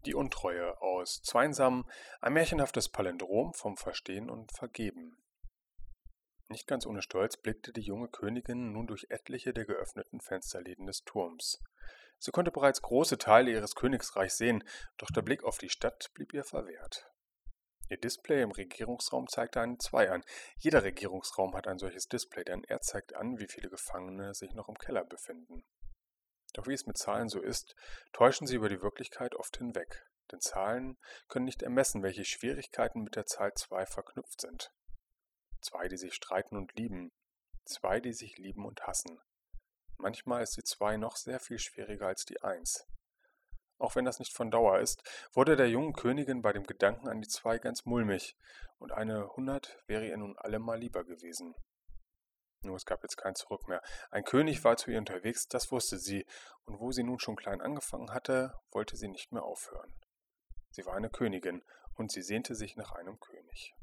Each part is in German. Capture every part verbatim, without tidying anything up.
Die Untreue aus Zweinsam, ein märchenhaftes Palindrom vom Verstehen und Vergeben. Nicht ganz ohne Stolz blickte die junge Königin nun durch etliche der geöffneten Fensterläden des Turms. Sie konnte bereits große Teile ihres Königsreichs sehen, doch der Blick auf die Stadt blieb ihr verwehrt. Ihr Display im Regierungsraum zeigte eine zwei an. Jeder Regierungsraum hat ein solches Display, denn er zeigt an, wie viele Gefangene sich noch im Keller befinden. Doch wie es mit Zahlen so ist, täuschen sie über die Wirklichkeit oft hinweg. Denn Zahlen können nicht ermessen, welche Schwierigkeiten mit der Zahl zwei verknüpft sind. Zwei, die sich streiten und lieben. Zwei, die sich lieben und hassen. Manchmal ist die zwei noch sehr viel schwieriger als die eins. Auch wenn das nicht von Dauer ist, wurde der jungen Königin bei dem Gedanken an die zwei ganz mulmig, und eine hundert wäre ihr nun allemal lieber gewesen. Nur es gab jetzt kein Zurück mehr. Ein König war zu ihr unterwegs, das wusste sie, und wo sie nun schon klein angefangen hatte, wollte sie nicht mehr aufhören. Sie war eine Königin, und sie sehnte sich nach einem König.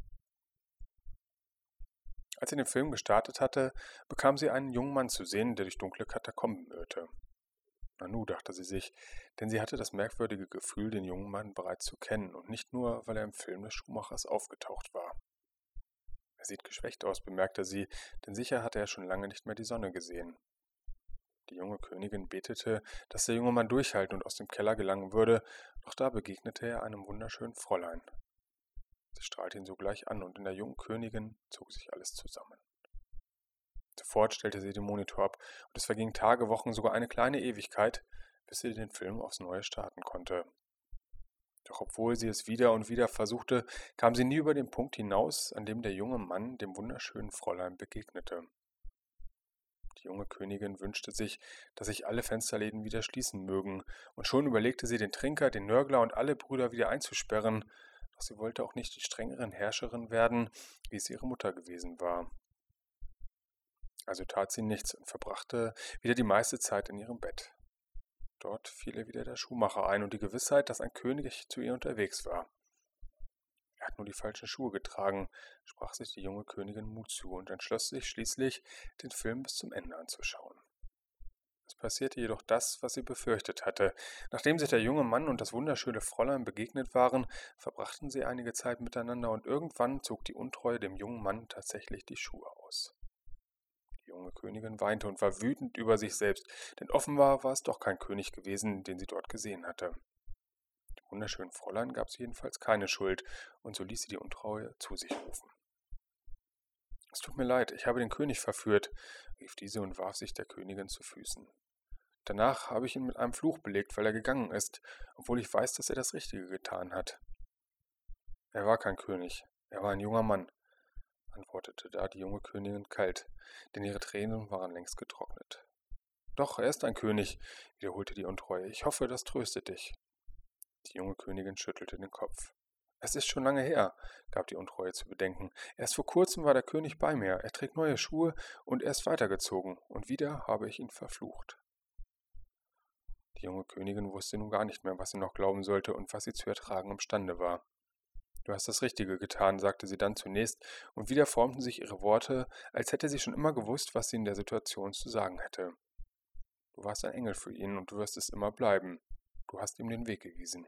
Als sie den Film gestartet hatte, bekam sie einen jungen Mann zu sehen, der durch dunkle Katakomben irrte. Nanu, dachte sie sich, denn sie hatte das merkwürdige Gefühl, den jungen Mann bereits zu kennen, und nicht nur, weil er im Film des Schuhmachers aufgetaucht war. Er sieht geschwächt aus, bemerkte sie, denn sicher hatte er schon lange nicht mehr die Sonne gesehen. Die junge Königin betete, dass der junge Mann durchhalten und aus dem Keller gelangen würde, doch da begegnete er einem wunderschönen Fräulein. Sie strahlte ihn sogleich an, und in der jungen Königin zog sich alles zusammen. Sofort stellte sie den Monitor ab, und es vergingen Tage, Wochen, sogar eine kleine Ewigkeit, bis sie den Film aufs Neue starten konnte. Doch obwohl sie es wieder und wieder versuchte, kam sie nie über den Punkt hinaus, an dem der junge Mann dem wunderschönen Fräulein begegnete. Die junge Königin wünschte sich, dass sich alle Fensterläden wieder schließen mögen, und schon überlegte sie, den Trinker, den Nörgler und alle Brüder wieder einzusperren, doch sie wollte auch nicht die strengeren Herrscherin werden, wie es ihre Mutter gewesen war. Also tat sie nichts und verbrachte wieder die meiste Zeit in ihrem Bett. Dort fiel ihr wieder der Schuhmacher ein und die Gewissheit, dass ein König zu ihr unterwegs war. Er hat nur die falschen Schuhe getragen, sprach sich die junge Königin Mut zu und entschloss sich schließlich, den Film bis zum Ende anzuschauen. Es passierte jedoch das, was sie befürchtet hatte. Nachdem sich der junge Mann und das wunderschöne Fräulein begegnet waren, verbrachten sie einige Zeit miteinander, und irgendwann zog die Untreue dem jungen Mann tatsächlich die Schuhe aus. Die junge Königin weinte und war wütend über sich selbst, denn offenbar war es doch kein König gewesen, den sie dort gesehen hatte. Dem wunderschönen Fräulein gab sie jedenfalls keine Schuld, und so ließ sie die Untreue zu sich rufen. »Es tut mir leid, ich habe den König verführt«, rief diese und warf sich der Königin zu Füßen. »Danach habe ich ihn mit einem Fluch belegt, weil er gegangen ist, obwohl ich weiß, dass er das Richtige getan hat.« »Er war kein König, er war ein junger Mann«, antwortete da die junge Königin kalt, denn ihre Tränen waren längst getrocknet. »Doch, er ist ein König«, wiederholte die Untreue. »Ich hoffe, das tröstet dich.« Die junge Königin schüttelte den Kopf. »Es ist schon lange her«, gab die Untreue zu bedenken. »Erst vor kurzem war der König bei mir, er trägt neue Schuhe und er ist weitergezogen, und wieder habe ich ihn verflucht.« Die junge Königin wusste nun gar nicht mehr, was sie noch glauben sollte und was sie zu ertragen imstande war. »Du hast das Richtige getan«, sagte sie dann zunächst, und wieder formten sich ihre Worte, als hätte sie schon immer gewusst, was sie in der Situation zu sagen hätte. »Du warst ein Engel für ihn, und du wirst es immer bleiben. Du hast ihm den Weg gewiesen.«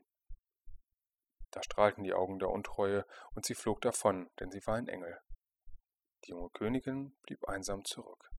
Da strahlten die Augen der Untreue, und sie flog davon, denn sie war ein Engel. Die junge Königin blieb einsam zurück.